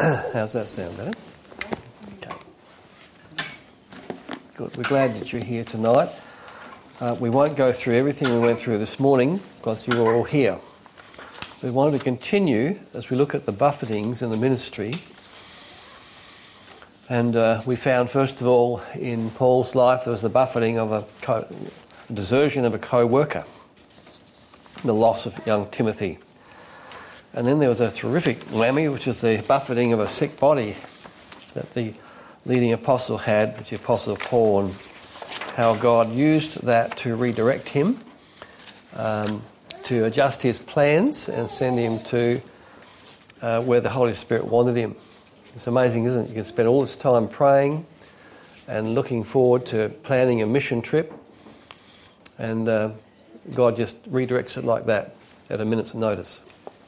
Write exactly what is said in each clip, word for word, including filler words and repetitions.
How's that sound, better? Okay. Good. We're glad that you're here tonight. Uh, we won't go through everything we went through this morning because you were all here. We wanted to continue as we look at the buffetings in the ministry. And uh, we found, first of all, in Paul's life, there was the buffeting of a, co- a desertion of a co-worker, the loss of young Timothy. And then there was a terrific whammy, which is the buffeting of a sick body that the leading apostle had, which is the Apostle Paul, and how God used that to redirect him, um, to adjust his plans and send him to uh, where the Holy Spirit wanted him. It's amazing, isn't it? You can spend all this time praying and looking forward to planning a mission trip, and uh, God just redirects it like that at a minute's notice.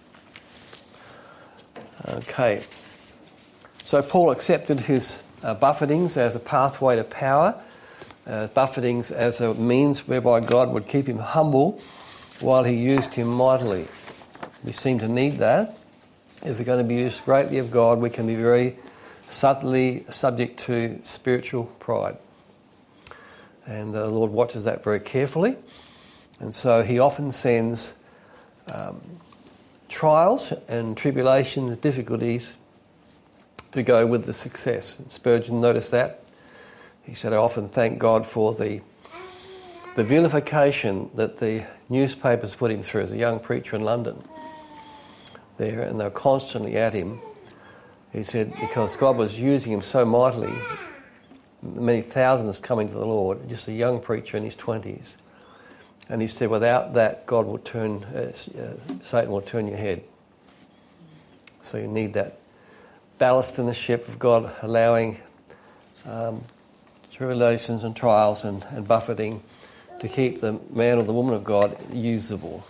Okay, so Paul accepted his uh, buffetings as a pathway to power, uh, buffetings as a means whereby God would keep him humble while he used him mightily. We seem to need that. If we're going to be used greatly of God, we can be very subtly subject to spiritual pride. And the Lord watches that very carefully. And so he often sends um, trials and tribulations, difficulties to go with the success. And Spurgeon noticed that. He said, I often thank God for the the vilification that the newspapers put him through as a young preacher in London. There, and they're constantly at him. He said, because God was using him so mightily, many thousands coming to the Lord, just a young preacher in his twenties. And he said, without that, God will turn, uh, uh, Satan will turn your head. So you need that ballast in the ship of God, allowing um, tribulations and trials and, and buffeting to keep the man or the woman of God usable.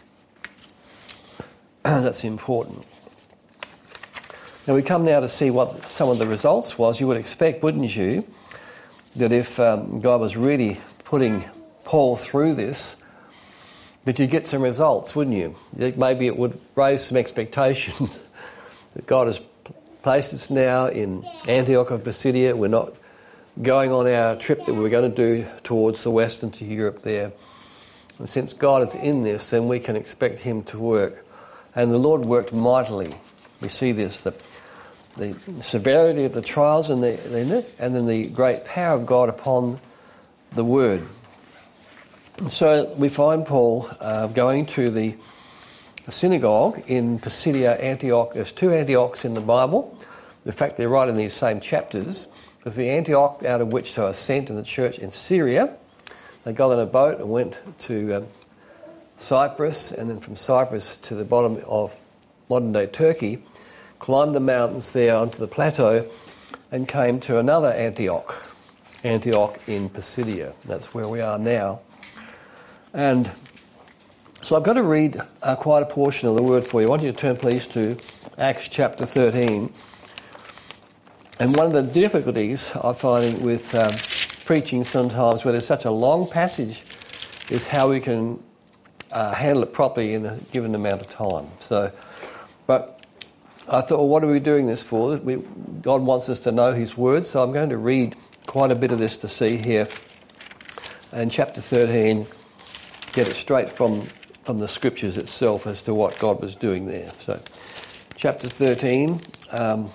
That's important. Now we come now to see what some of the results was. You would expect, wouldn't you, that if um, God was really putting Paul through this, that you'd get some results, wouldn't you? Maybe it would raise some expectations that God has placed us now in Antioch of Pisidia. We're not going on our trip that we were going to do towards the west into Europe there. And since God is in this, then we can expect him to work. And the Lord worked mightily. We see this, the, the severity of the trials and, the, and then the great power of God upon the word. And so we find Paul uh, going to the synagogue in Pisidia, Antioch. There's two Antiochs in the Bible. In fact, they're right in these same chapters. There's the Antioch out of which they were sent in the church in Syria. They got on a boat and went to um, Cyprus, and then from Cyprus to the bottom of modern-day Turkey, climbed the mountains there onto the plateau and came to another Antioch, Antioch in Pisidia. That's where we are now. And so I've got to read uh, quite a portion of the word for you. I want you to turn, please, to Acts chapter thirteen. And one of the difficulties I'm finding with um, preaching sometimes, where there's such a long passage, is how we can uh, handle it properly in a given amount of time. So, but I thought, well, what are we doing this for? We, God wants us to know his word, so I'm going to read quite a bit of this to see here. And chapter thirteen, get it straight from, from the scriptures itself as to what God was doing there. So, chapter thirteen, um,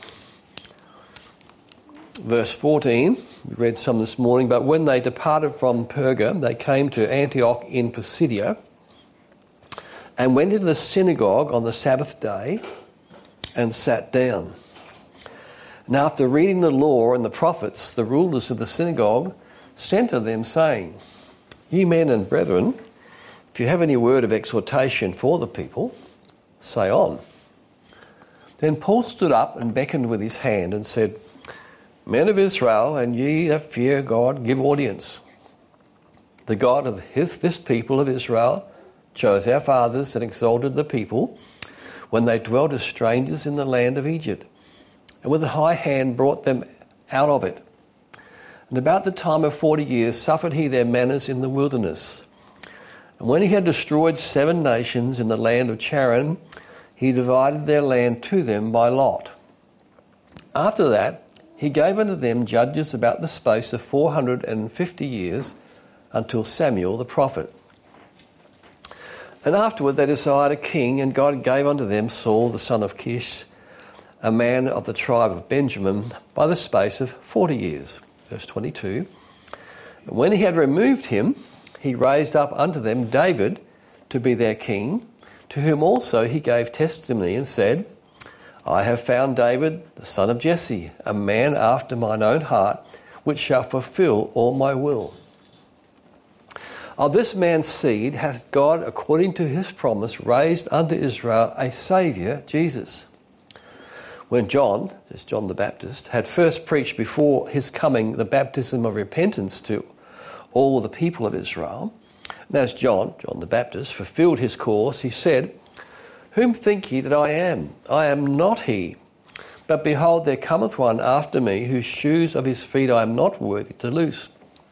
verse fourteen, we read some this morning. But when they departed from Perga, they came to Antioch in Pisidia and went into the synagogue on the Sabbath day and sat down. And after reading the law and the prophets, the rulers of the synagogue sent to them, saying, Ye men and brethren, if you have any word of exhortation for the people, say on. Then Paul stood up and beckoned with his hand and said, Men of Israel, and ye that fear God, give audience. The God of his, this people of Israel chose our fathers and exalted the people when they dwelt as strangers in the land of Egypt, and with a high hand brought them out of it. And about the time of forty years suffered he their manners in the wilderness. And when he had destroyed seven nations in the land of Charan, he divided their land to them by lot. After that, he gave unto them judges about the space of four hundred and fifty years, until Samuel the prophet. And afterward they desired a king, and God gave unto them Saul the son of Kish, a man of the tribe of Benjamin, by the space of forty years. Verse twenty-two. And when he had removed him, he raised up unto them David to be their king, to whom also he gave testimony and said, I have found David, the son of Jesse, a man after mine own heart, which shall fulfill all my will. Of this man's seed hath God, according to his promise, raised unto Israel a Saviour, Jesus. When John, this is John the Baptist, had first preached before his coming the baptism of repentance to all the people of Israel, and as John, John the Baptist, fulfilled his course, he said, Whom think ye that I am? I am not he. But behold, there cometh one after me, whose shoes of his feet I am not worthy to loose.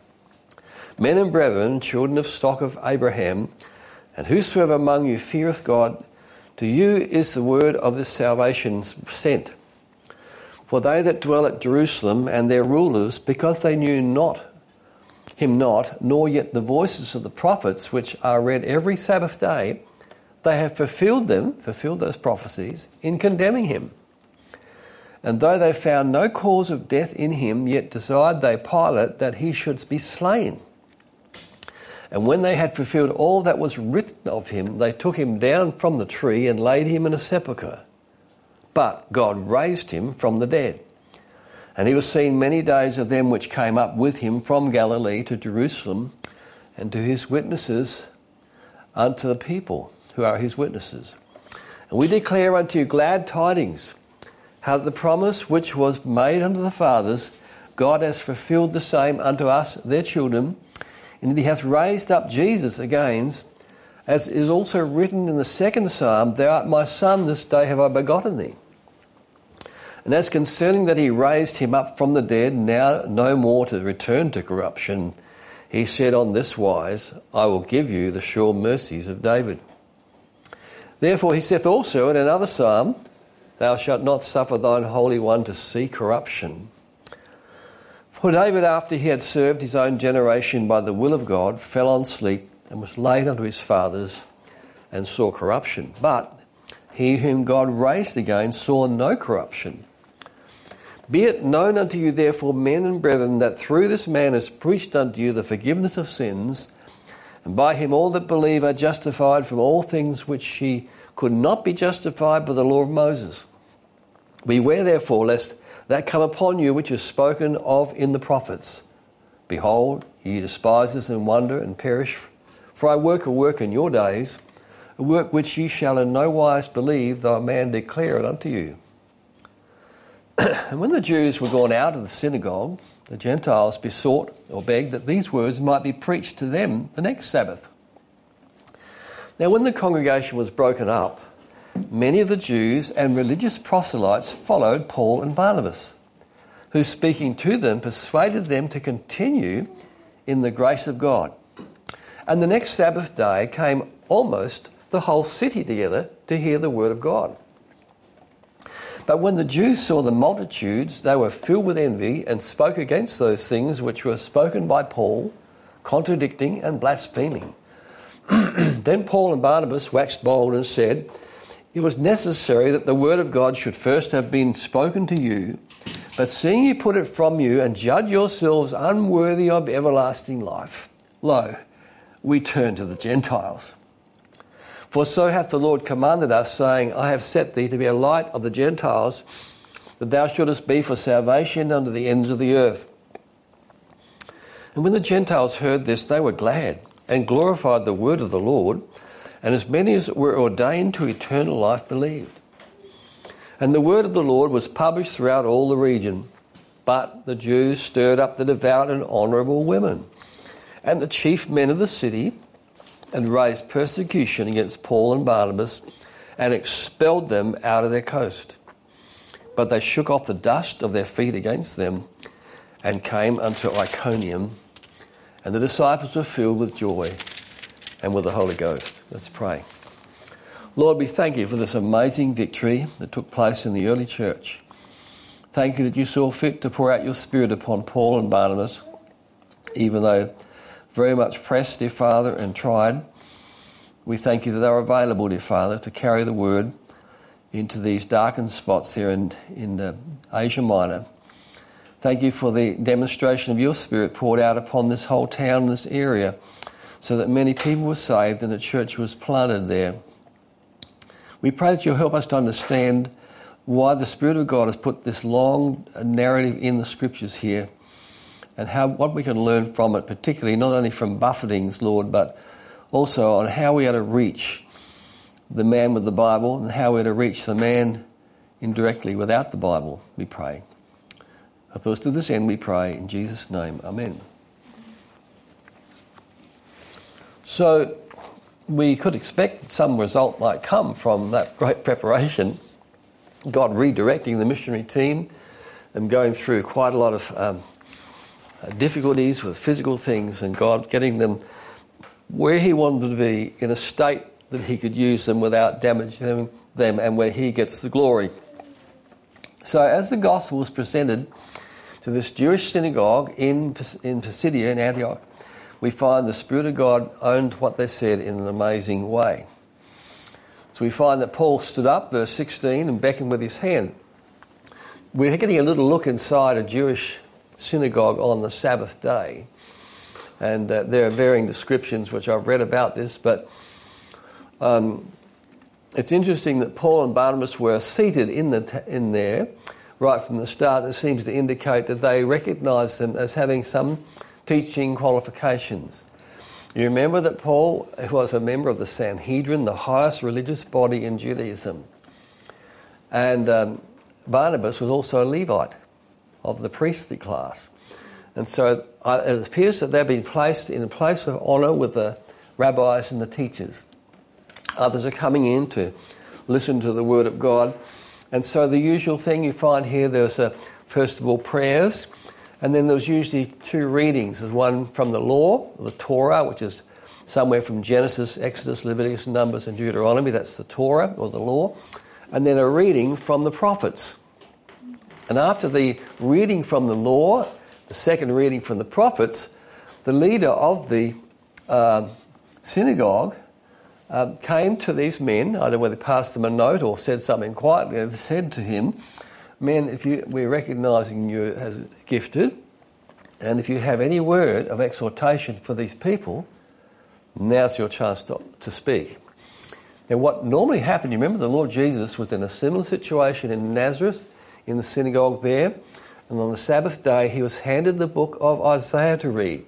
Men and brethren, children of stock of Abraham, and whosoever among you feareth God, to you is the word of this salvation sent. For they that dwell at Jerusalem and their rulers, because they knew not him not, nor yet the voices of the prophets, which are read every Sabbath day, they have fulfilled them, fulfilled those prophecies, in condemning him. And though they found no cause of death in him, yet desired they Pilate that he should be slain. And when they had fulfilled all that was written of him, they took him down from the tree and laid him in a sepulchre. But God raised him from the dead. And he was seen many days of them which came up with him from Galilee to Jerusalem, and to his witnesses unto the people, who are his witnesses. And we declare unto you glad tidings, how that the promise which was made unto the fathers, God has fulfilled the same unto us, their children, and that he hath raised up Jesus again, as is also written in the second psalm, Thou art my son, this day have I begotten thee. And as concerning that he raised him up from the dead, now no more to return to corruption, he said on this wise, I will give you the sure mercies of David. Therefore he saith also in another psalm, Thou shalt not suffer thine Holy One to see corruption. For David, after he had served his own generation by the will of God, fell on sleep and was laid unto his fathers and saw corruption. But he whom God raised again saw no corruption. Be it known unto you, therefore, men and brethren, that through this man is preached unto you the forgiveness of sins, and by him all that believe are justified from all things which ye could not be justified by the law of Moses. Beware therefore lest that come upon you which is spoken of in the prophets. Behold, ye despisers, and wonder and perish, for I work a work in your days, a work which ye shall in no wise believe, though a man declare it unto you. And when the Jews were gone out of the synagogue, the Gentiles besought or begged that these words might be preached to them the next Sabbath. Now when the congregation was broken up, many of the Jews and religious proselytes followed Paul and Barnabas, who speaking to them persuaded them to continue in the grace of God. And the next Sabbath day came almost the whole city together to hear the word of God. But when the Jews saw the multitudes, they were filled with envy and spoke against those things which were spoken by Paul, contradicting and blaspheming. Then Paul and Barnabas waxed bold and said, It was necessary that the word of God should first have been spoken to you, but seeing you put it from you and judge yourselves unworthy of everlasting life, lo, we turn to the Gentiles. For so hath the Lord commanded us, saying, I have set thee to be a light of the Gentiles, that thou shouldest be for salvation unto the ends of the earth. And when the Gentiles heard this, they were glad, and glorified the word of the Lord, and as many as were ordained to eternal life believed. And the word of the Lord was published throughout all the region. But the Jews stirred up the devout and honourable women, and the chief men of the city, and raised persecution against Paul and Barnabas, and expelled them out of their coast. But they shook off the dust of their feet against them, and came unto Iconium, and the disciples were filled with joy and with the Holy Ghost. Let's pray. Lord, we thank you for this amazing victory that took place in the early church. Thank you that you saw fit to pour out your Spirit upon Paul and Barnabas, even though very much pressed, dear Father, and tried. We thank you that they were available, dear Father, to carry the word into these darkened spots here in, in uh, Asia Minor. Thank you for the demonstration of your Spirit poured out upon this whole town, this area, so that many people were saved and a church was planted there. We pray that you'll help us to understand why the Spirit of God has put this long narrative in the Scriptures here, and how what we can learn from it, particularly not only from buffetings, Lord, but also on how we are to reach the man with the Bible and how we're to reach the man indirectly without the Bible, we pray. Help us to this end, we pray, in Jesus' name. Amen. So we could expect that some result might come from that great preparation, God redirecting the missionary team and going through quite a lot of um, difficulties with physical things, and God getting them where he wanted them to be in a state that he could use them without damaging them, and where he gets the glory. So as the gospel was presented to this Jewish synagogue in, in Pisidia, in Antioch, we find the Spirit of God owned what they said in an amazing way. So we find that Paul stood up, verse sixteen, and beckoned with his hand. We're getting a little look inside a Jewish synagogue on the Sabbath day. And uh, there are varying descriptions which I've read about this, but um, it's interesting that Paul and Barnabas were seated in the t- in there right from the start. It seems to indicate that they recognised them as having some teaching qualifications. You remember that Paul was a member of the Sanhedrin, the highest religious body in Judaism. And um, Barnabas was also a Levite of the priestly class. And so uh, it appears that they've been placed in a place of honour with the rabbis and the teachers. Others are coming in to listen to the word of God. And so the usual thing you find here, there's a, first of all prayers, and then there's usually two readings. There's one from the law, the Torah, which is somewhere from Genesis, Exodus, Leviticus, Numbers and Deuteronomy. That's the Torah, or the law. And then a reading from the prophets. And after the reading from the law, the second reading from the prophets, the leader of the uh, synagogue uh, came to these men. I don't know whether they passed them a note or said something quietly. They said to him, men, if you, we're recognising you as gifted, and if you have any word of exhortation for these people, now's your chance to, to speak. Now what normally happened, you remember the Lord Jesus was in a similar situation in Nazareth, in the synagogue there, and on the Sabbath day he was handed the book of Isaiah to read.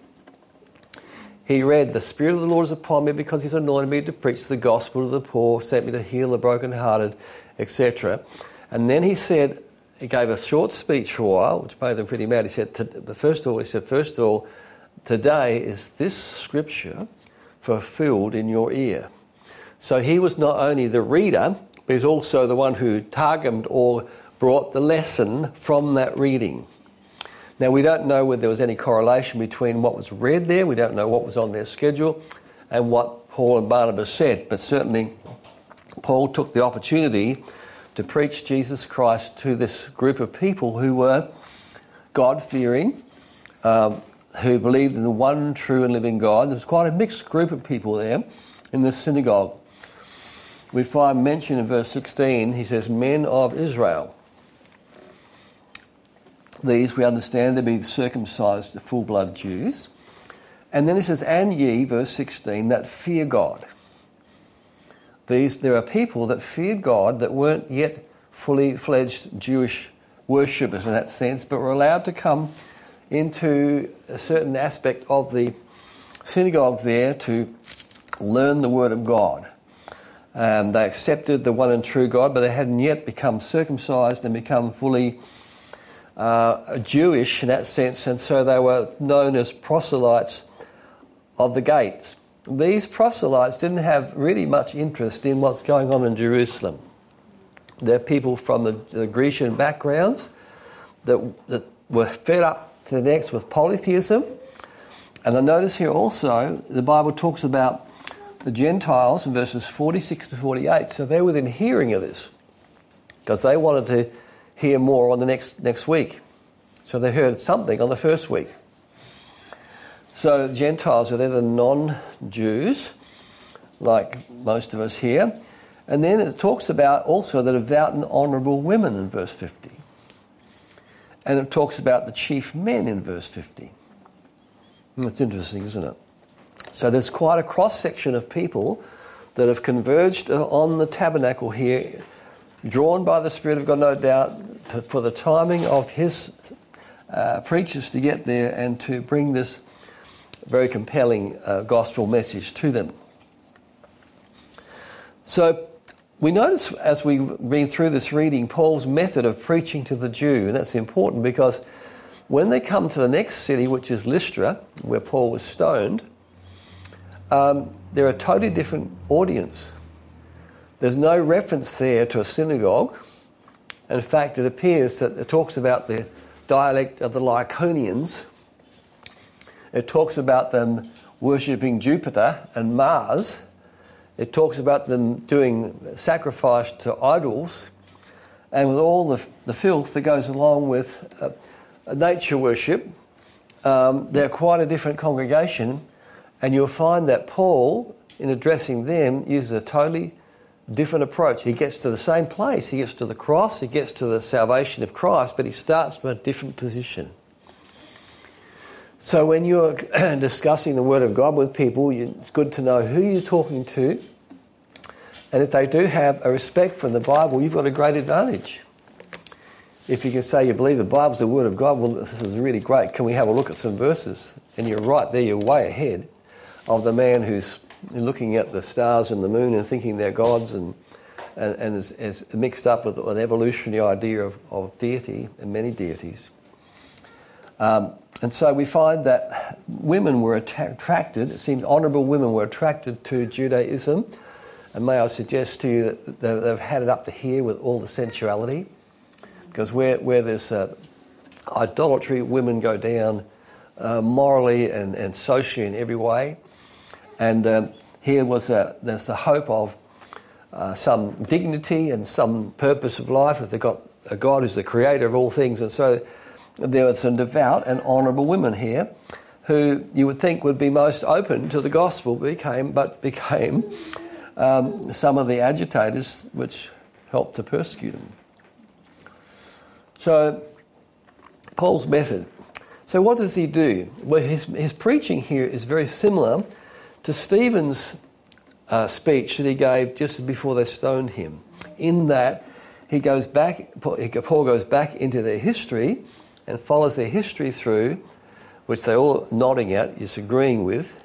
He read, the Spirit of the Lord is upon me because he's anointed me to preach the gospel to the poor, sent me to heal the brokenhearted, et cetera. And then he said, he gave a short speech for a while, which made them pretty mad. He said, the first of all, he said, first of all, today is this scripture fulfilled in your ear. So he was not only the reader, but he's also the one who targumed or brought the lesson from that reading. Now, we don't know whether there was any correlation between what was read there, we don't know what was on their schedule, and what Paul and Barnabas said, but certainly Paul took the opportunity to preach Jesus Christ to this group of people who were God-fearing, um, who believed in the one true and living God. There was quite a mixed group of people there in this synagogue. We find mention in verse sixteen, he says, men of Israel. These we understand to be circumcised, the full-blood Jews. And then he says, and ye, verse sixteen, that fear God. These, there are people that feared God that weren't yet fully fledged Jewish worshippers in that sense, but were allowed to come into a certain aspect of the synagogue there to learn the word of God. Um, they accepted the one and true God, but they hadn't yet become circumcised and become fully uh, Jewish in that sense, and so they were known as proselytes of the gates. These proselytes didn't have really much interest in what's going on in Jerusalem. They're people from the, the Grecian backgrounds that, that were fed up to the necks with polytheism. And I notice here also the Bible talks about the Gentiles in verses forty-six to forty-eight. So they're within hearing of this because they wanted to hear more on the next next week. So they heard something on the first week. So Gentiles are there, the non-Jews, like most of us here. And then it talks about also the devout and honourable women in verse fifty. And it talks about the chief men in verse fifty. And that's interesting, isn't it? So there's quite a cross-section of people that have converged on the tabernacle here, drawn by the Spirit of God, no doubt, for the timing of his uh, preachers to get there and to bring this very compelling uh, gospel message to them. So we notice as we read through this reading Paul's method of preaching to the Jew, and that's important because when they come to the next city, which is Lystra, where Paul was stoned, um, they're a totally different audience. There's no reference there to a synagogue. In fact, it appears that it talks about the dialect of the Lycaonians. It talks about them worshipping Jupiter and Mars. It talks about them doing sacrifice to idols, and with all the, the filth that goes along with uh, nature worship. Um, they're quite a different congregation, and you'll find that Paul, in addressing them, uses a totally different approach. He gets to the same place. He gets to the cross, he gets to the salvation of Christ, but he starts from a different position. So when you're discussing the Word of God with people, you, it's good to know who you're talking to. And if they do have a respect for the Bible, you've got a great advantage. If you can say you believe the Bible's the Word of God, well, this is really great. Can we have a look at some verses? And you're right there, you're way ahead of the man who's looking at the stars and the moon and thinking they're gods and and, and is, is mixed up with an evolutionary idea of, of deity and many deities. Um, And so we find that women were attracted, it seems honourable women were attracted to Judaism. And may I suggest to you that they've had it up to here with all the sensuality. Because where, where there's uh, idolatry, women go down uh, morally and, and socially in every way. And um, here was a, there's the hope of uh, some dignity and some purpose of life if they've got a God who's the creator of all things. And so there were some devout and honourable women here who you would think would be most open to the gospel, became, but became um, some of the agitators which helped to persecute them. So, Paul's method. So what does he do? Well, his, his preaching here is very similar to Stephen's uh, speech that he gave just before they stoned him, in that he goes back, Paul goes back into their history and follows their history through, which they're all nodding at, is agreeing with,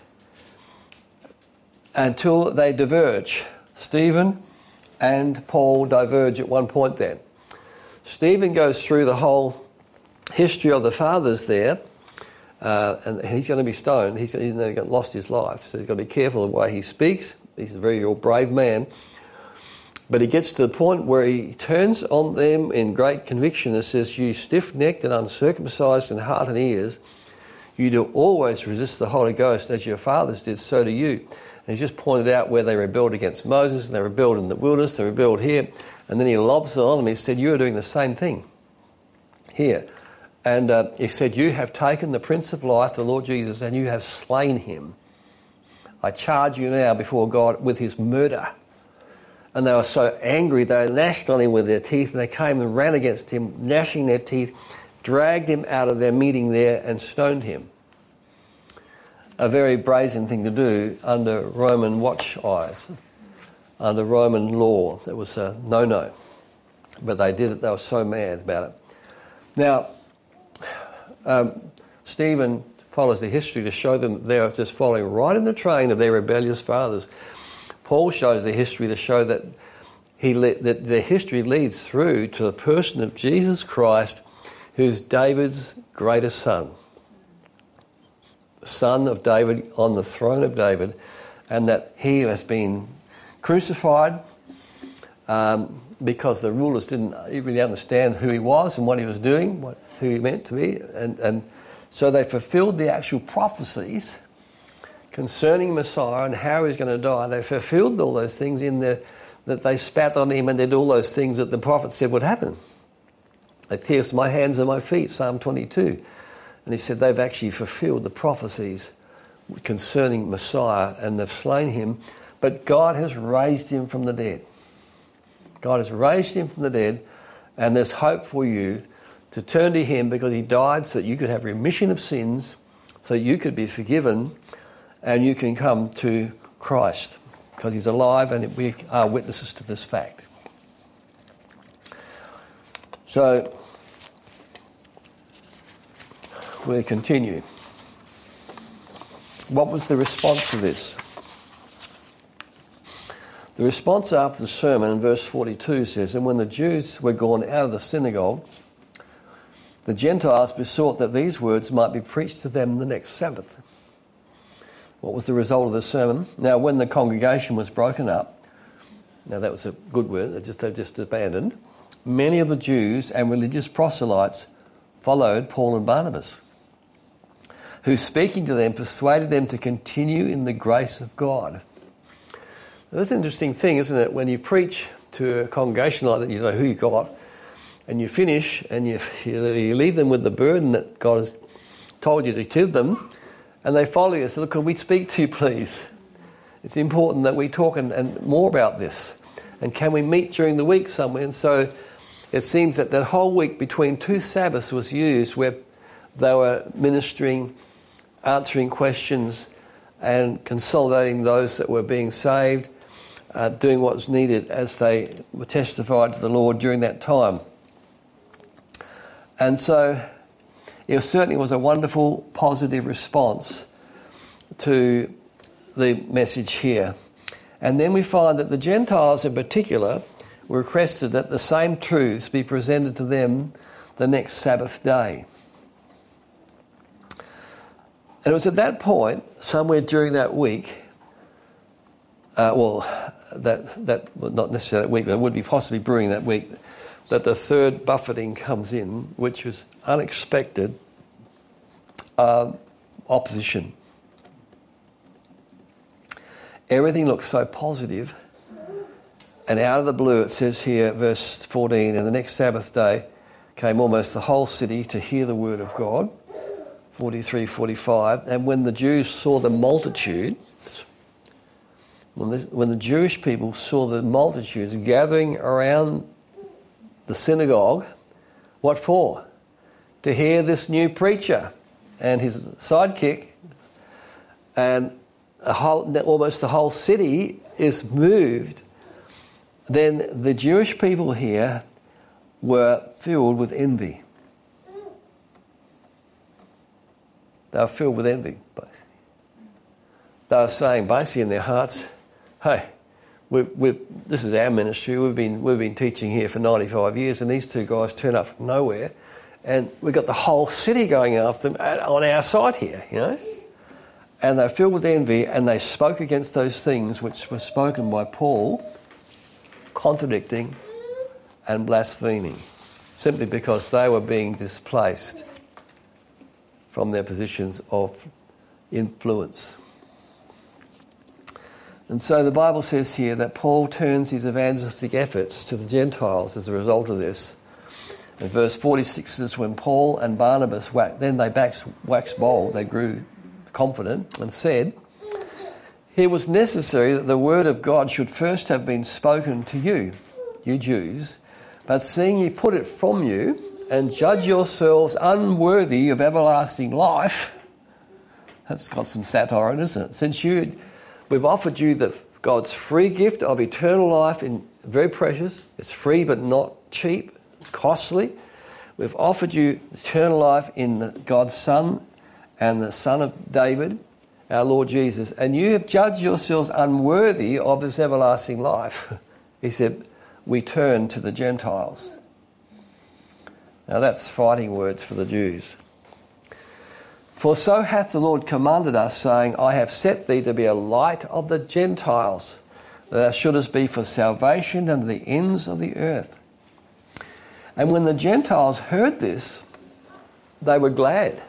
until they diverge. Stephen and Paul diverge at one point then. Stephen goes through the whole history of the fathers there, uh, and he's going to be stoned. He's, he's lost his life, so he's got to be careful of the way he speaks. He's a very brave man. But he gets to the point where he turns on them in great conviction and says, "You stiff-necked and uncircumcised in heart and ears, you do always resist the Holy Ghost as your fathers did, so do you." And he's just pointed out where they rebelled against Moses, and they rebelled in the wilderness, they rebelled here. And then he lobs it on them. He said, "You are doing the same thing here." And uh, he said, "You have taken the Prince of Life, the Lord Jesus, and you have slain him. I charge you now before God with his murder." And they were so angry, they gnashed on him with their teeth, and they came and ran against him, gnashing their teeth, dragged him out of their meeting there and stoned him. A very brazen thing to do under Roman watch eyes, under Roman law. It was a no-no. But they did it, they were so mad about it. Now, um, Stephen follows the history to show them they're just following right in the train of their rebellious fathers. Paul shows the history to show that he le- that their history leads through to the person of Jesus Christ, who's David's greatest son. Son of David on the throne of David, and that he has been crucified um, because the rulers didn't really understand who he was and what he was doing, what, who he meant to be, and, and so they fulfilled the actual prophecies concerning Messiah and how he's going to die. They fulfilled all those things in the that they spat on him and did all those things that the prophet said would happen. They pierced my hands and my feet, Psalm twenty-two. And he said they've actually fulfilled the prophecies concerning Messiah and they've slain him. But God has raised him from the dead. God has raised him from the dead, and there's hope for you to turn to him because he died so that you could have remission of sins, so you could be forgiven, and you can come to Christ because he's alive, and we are witnesses to this fact. So we continue. What was the response to this? The response after the sermon in verse forty-two says, and when the Jews were gone out of the synagogue, the Gentiles besought that these words might be preached to them the next Sabbath. What was the result of the sermon? Now, when the congregation was broken up, now that was a good word, they just, they just abandoned, many of the Jews and religious proselytes followed Paul and Barnabas, who, speaking to them, persuaded them to continue in the grace of God. That's an interesting thing, isn't it? When you preach to a congregation like that, you know who you got, and you finish, and you, you leave them with the burden that God has told you to give them, and they follow you. So, look, can we speak to you, please? It's important that we talk and, and more about this. And can we meet during the week somewhere? And so it seems that that whole week between two Sabbaths was used where they were ministering, answering questions, and consolidating those that were being saved, Uh, doing what was needed as they were testified to the Lord during that time. And so it certainly was a wonderful, positive response to the message here. And then we find that the Gentiles in particular were requested that the same truths be presented to them the next Sabbath day. And it was at that point, somewhere during that week, uh, well, that that well, not necessarily that week, but it would be possibly brewing that week, that the third buffeting comes in, which was unexpected uh, opposition. Everything looks so positive, and out of the blue it says here, verse fourteen, and the next Sabbath day came almost the whole city to hear the word of God, forty-three, forty-five, and when the Jews saw the multitude, When the, when the Jewish people saw the multitudes gathering around the synagogue, what for? To hear this new preacher and his sidekick, and a whole, almost the whole city is moved, then the Jewish people here were filled with envy. They were filled with envy, basically. They were saying, basically in their hearts, hey, we've, we've, this is our ministry. We've been we've been teaching here for ninety-five years, and these two guys turn up from nowhere, and we've got the whole city going after them on our side here, you know. And they're filled with envy, and they spoke against those things which were spoken by Paul, contradicting and blaspheming, simply because they were being displaced from their positions of influence. And so the Bible says here that Paul turns his evangelistic efforts to the Gentiles as a result of this. In verse forty-six says, when Paul and Barnabas, waxed, then they waxed bold, they grew confident, and said, it was necessary that the word of God should first have been spoken to you, you Jews, but seeing ye put it from you, and judge yourselves unworthy of everlasting life, that's got some satire in it, isn't it? Since you... We've offered you the God's free gift of eternal life, in very precious. It's free but not cheap, costly. We've offered you eternal life in the, God's Son and the Son of David, our Lord Jesus, and you have judged yourselves unworthy of this everlasting life. He said, we turn to the Gentiles. Now that's fighting words for the Jews. For so hath the Lord commanded us, saying, I have set thee to be a light of the Gentiles, that thou shouldest be for salvation unto the ends of the earth. And when the Gentiles heard this, they were glad.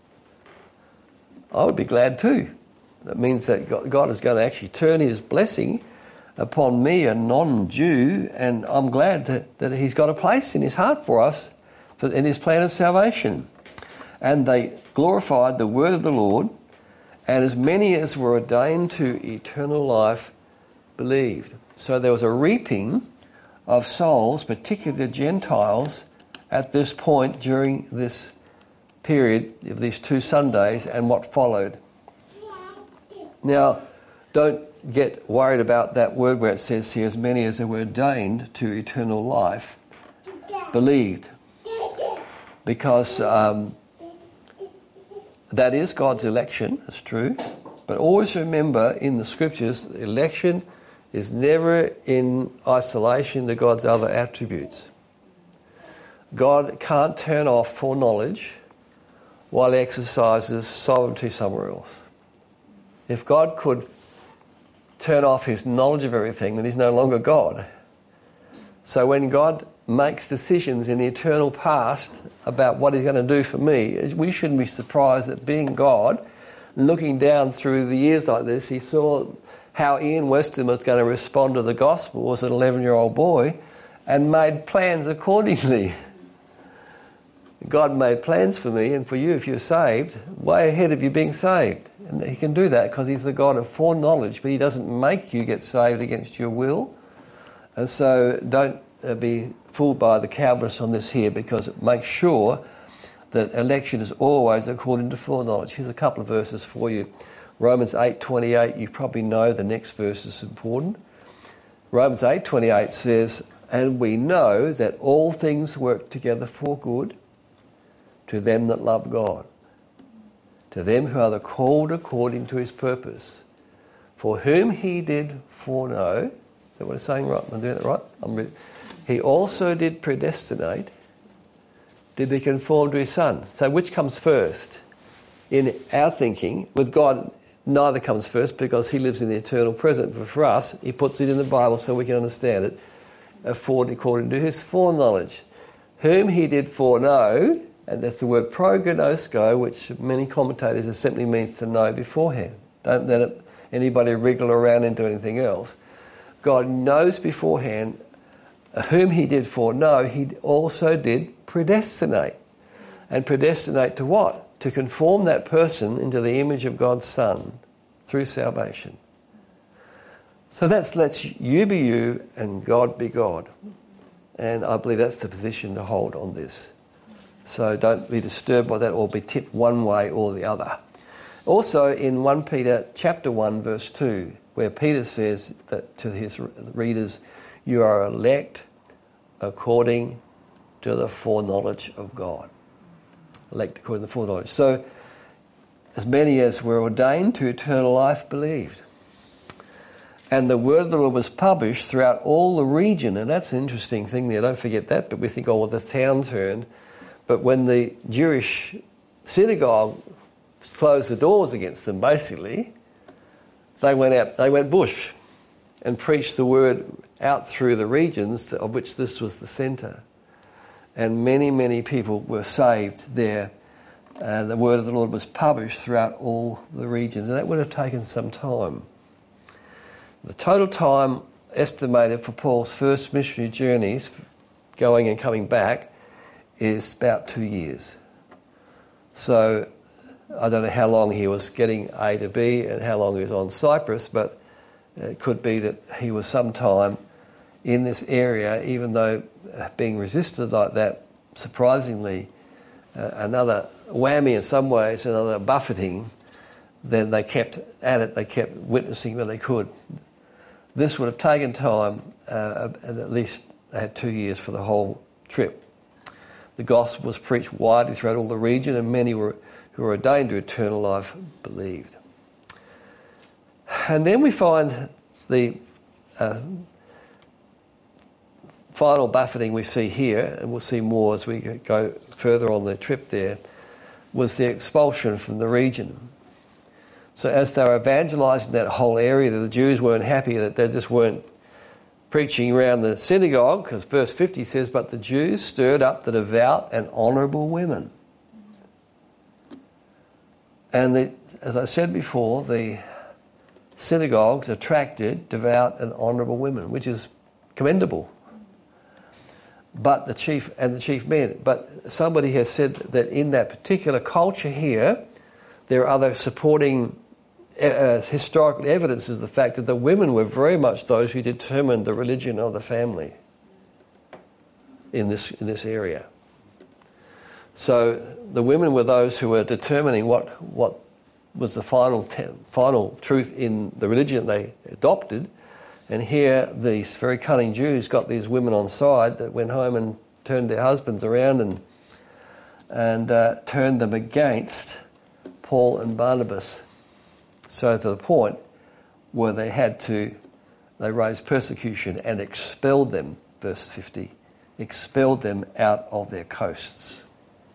I would be glad too. That means that God is going to actually turn his blessing upon me, a non-Jew, and I'm glad to, that he's got a place in his heart for us, in his plan of salvation. And they glorified the word of the Lord, and as many as were ordained to eternal life believed. So there was a reaping of souls, particularly the Gentiles, at this point during this period of these two Sundays and what followed. Now, don't get worried about that word where it says here, as many as were ordained to eternal life believed. Because um, that is God's election, it's true. But always remember in the scriptures, election is never in isolation to God's other attributes. God can't turn off foreknowledge while he exercises sovereignty somewhere else. If God could turn off his knowledge of everything, then he's no longer God. So when God makes decisions in the eternal past about what he's going to do for me, we shouldn't be surprised that being God, looking down through the years like this, he saw how Ian Weston was going to respond to the gospel as an eleven-year-old boy and made plans accordingly. God made plans for me and for you if you're saved, way ahead of you being saved. And he can do that because he's the God of foreknowledge, but he doesn't make you get saved against your will. And so don't uh, be fooled by the Calvinists on this here, because it makes sure that election is always according to foreknowledge. Here's a couple of verses for you. Romans eight twenty-eight, you probably know the next verse is important. Romans eight twenty-eight says, and we know that all things work together for good to them that love God, to them who are the called according to his purpose, for whom he did foreknow. Is that what I'm saying right? Am I doing it right? I'm re- he also did predestinate to be conformed to his Son. So which comes first? In our thinking, with God, neither comes first because he lives in the eternal present. But for us, he puts it in the Bible so we can understand it, according to his foreknowledge. Whom he did foreknow, and that's the word prognosko, which many commentators it simply means to know beforehand. Don't let it, anybody wriggle around into anything else. God knows beforehand. Whom he did foreknow, he also did predestinate. And predestinate to what? To conform that person into the image of God's Son through salvation. So that lets you be you and God be God. And I believe that's the position to hold on this. So don't be disturbed by that or be tipped one way or the other. Also in First Peter chapter one verse two, where Peter says that to his readers, you are elect according to the foreknowledge of God. Elect according to the foreknowledge. So as many as were ordained to eternal life believed. And the word of the Lord was published throughout all the region. And that's an interesting thing there. Don't forget that. But we think, oh, well, the town turned. But when the Jewish synagogue closed the doors against them, basically, they went out, they went bush and preached the word out through the regions of which this was the centre. And many, many people were saved there. And the word of the Lord was published throughout all the regions. And that would have taken some time. The total time estimated for Paul's first missionary journeys, going and coming back, is about two years. So I don't know how long he was getting A to B and how long he was on Cyprus, but it could be that he was sometime in this area, even though being resisted like that, surprisingly, uh, another whammy in some ways, another buffeting, then they kept at it, they kept witnessing where they could. This would have taken time, uh, and at least they had two years for the whole trip. The gospel was preached widely throughout all the region, and many were, who were ordained to eternal life believed. And then we find the uh, final buffeting we see here, and we'll see more as we go further on the trip there, was the expulsion from the region. So as they were evangelising that whole area, the Jews weren't happy that they just weren't preaching around the synagogue, because verse fifty says, but the Jews stirred up the devout and honourable women. And the, as I said before, the synagogues attracted devout and honourable women, which is commendable. but the chief and the chief men. But somebody has said that in that particular culture here, there are other supporting uh, historical evidences of the fact that the women were very much those who determined the religion of the family in this in this area. So the women were those who were determining what what was the final te- final truth in the religion they adopted. And here these very cunning Jews got these women on side that went home and turned their husbands around and and uh, turned them against Paul and Barnabas. So to the point where they had to, they raised persecution and expelled them, verse fifty, expelled them out of their coasts.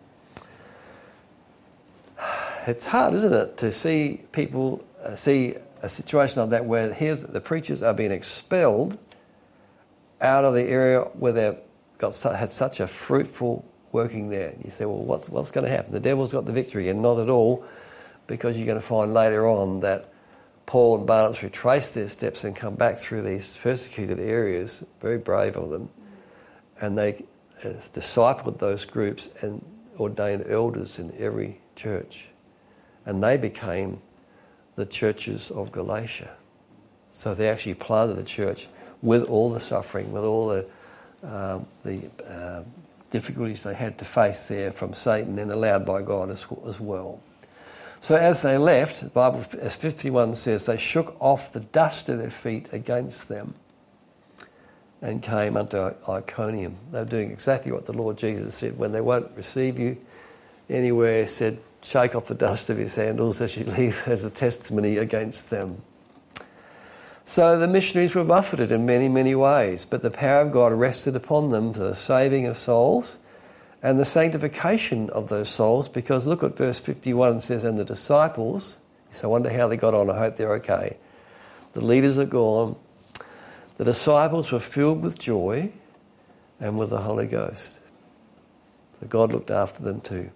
It's hard, isn't it, to see people, uh, see a situation like that where here's the preachers are being expelled out of the area where they've got had such a fruitful working there. You say, well, what's what's going to happen? The devil's got the victory, and not at all, because you're going to find later on that Paul and Barnabas retraced their steps and come back through these persecuted areas, very brave of them, and they uh, discipled those groups and ordained elders in every church. And they became the churches of Galatia. So they actually planted the church with all the suffering, with all the uh, the uh, difficulties they had to face there from Satan and allowed by God as, as well. So as they left, the Bible, as fifty-one says, they shook off the dust of their feet against them and came unto Iconium. They were doing exactly what the Lord Jesus said. When they won't receive you anywhere, said, shake off the dust of your sandals as you leave as a testimony against them. So the missionaries were buffeted in many, many ways, but the power of God rested upon them for the saving of souls and the sanctification of those souls, because look at verse fifty-one, it says, and the disciples, so I wonder how they got on, I hope they're okay. The leaders are gone. The disciples were filled with joy and with the Holy Ghost. So God looked after them too.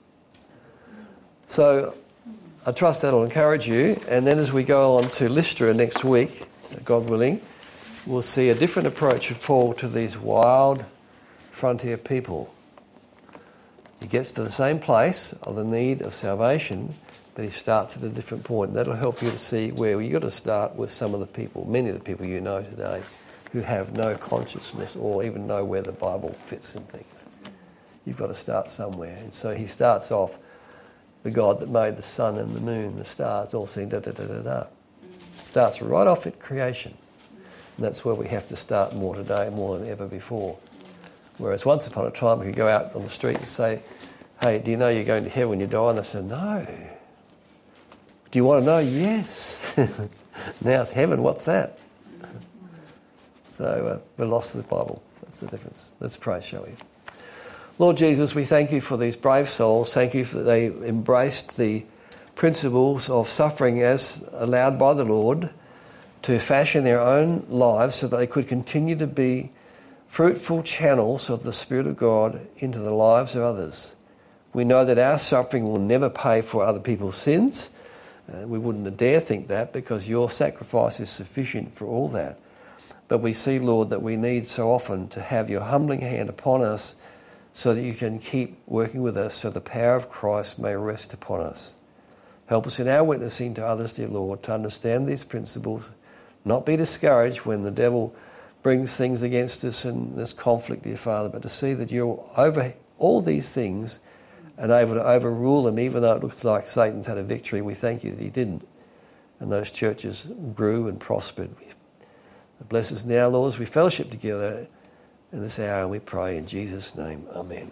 So I trust that'll encourage you. And then as we go on to Lystra next week, God willing, we'll see a different approach of Paul to these wild frontier people. He gets to the same place of the need of salvation, but he starts at a different point. That'll help you to see where you've got to start with some of the people, many of the people you know today, who have no consciousness or even know where the Bible fits in things. You've got to start somewhere. And so he starts off, the God that made the sun and the moon, the stars, all saying da da da da da. Starts right off at creation. And that's where we have to start more today, more than ever before. Whereas once upon a time we could go out on the street and say, hey, do you know you're going to heaven when you die? And they said, no. Do you want to know? Yes. Now it's heaven, what's that? So uh, we're lost to the Bible. That's the difference. Let's pray, shall we? Lord Jesus, we thank you for these brave souls. Thank you that they embraced the principles of suffering as allowed by the Lord to fashion their own lives so that they could continue to be fruitful channels of the Spirit of God into the lives of others. We know that our suffering will never pay for other people's sins. Uh, we wouldn't dare think that, because your sacrifice is sufficient for all that. But we see, Lord, that we need so often to have your humbling hand upon us so that you can keep working with us so the power of Christ may rest upon us. Help us in our witnessing to others, dear Lord, to understand these principles, not be discouraged when the devil brings things against us in this conflict, dear Father, but to see that you're over all these things and able to overrule them, even though it looks like Satan's had a victory. We thank you that he didn't. And those churches grew and prospered. Bless us now, Lord, as we fellowship together in this hour, and we pray in Jesus' name. Amen.